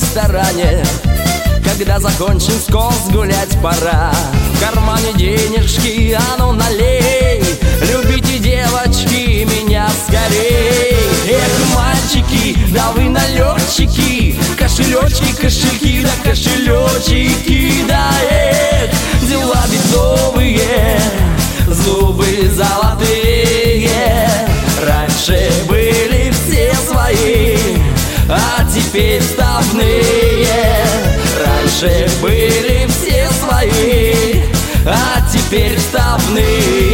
ресторане. Когда закончим скос, гулять пора. В кармане денежки, а ну налей. Любите, девочки, меня скорей. Эх, мальчики, да вы налетчики. Кошелечки, кошельки, да кошелечки, да эх. Дела бедовые, зубы золотые. Раньше были все свои, а теперь вставные. Раньше были все свои, а теперь вставные.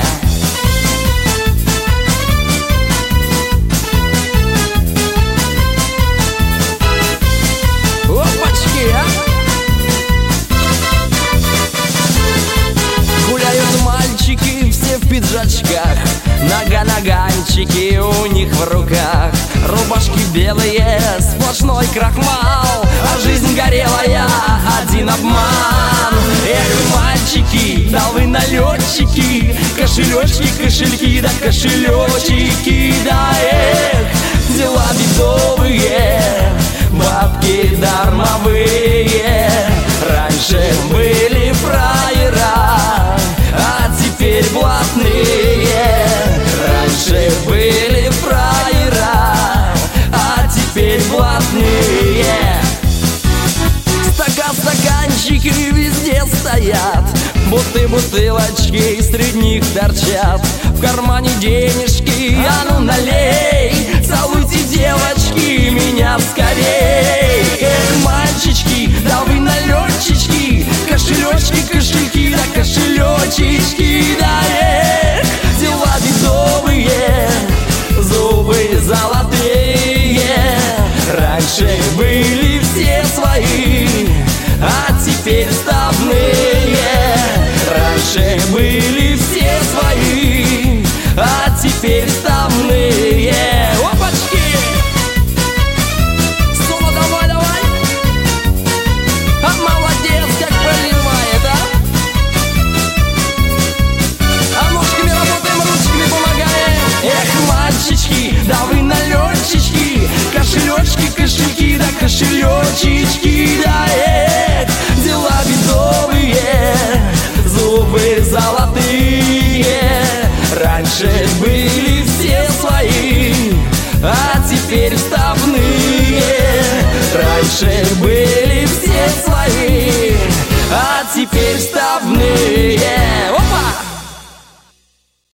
Опачки, а! Гуляют мальчики все в пиджачках, нога-наганчики у них в руках. Рубашки белые, сплошной крахмал, а жизнь горелая, один обман. Эх, мальчики, да вы налетчики. Кошелечки, кошельки, да кошелечки, да эх. Дела бедовые, бабки дармовые. Раньше были фраера, а теперь блатные. Раньше были фраера, а теперь блатные. Стаканчики везде стоят, бутылочки среди них торчат. В кармане денежки, а ну налей. Целуйте, девочки, меня скорей. Эх, мальчички, да вы налетчички. Кошелечки, кошельки, да кошелечки, да эх. Дела бедовые, зубы золотые. Раньше были все свои, а теперь вставные. Раньше были все свои, а теперь вставные. Опачки! Соло давай, давай! А молодец, как поливает, а! А ножками работаем, ручками помогаем. Эх, мальчички, да вы налетчички. Кошелечки, кошельки, да кошелечки, да эх. Дела бедовые, зубы золотые. Раньше были все свои, а теперь вставные. Раньше были все свои, а теперь вставные.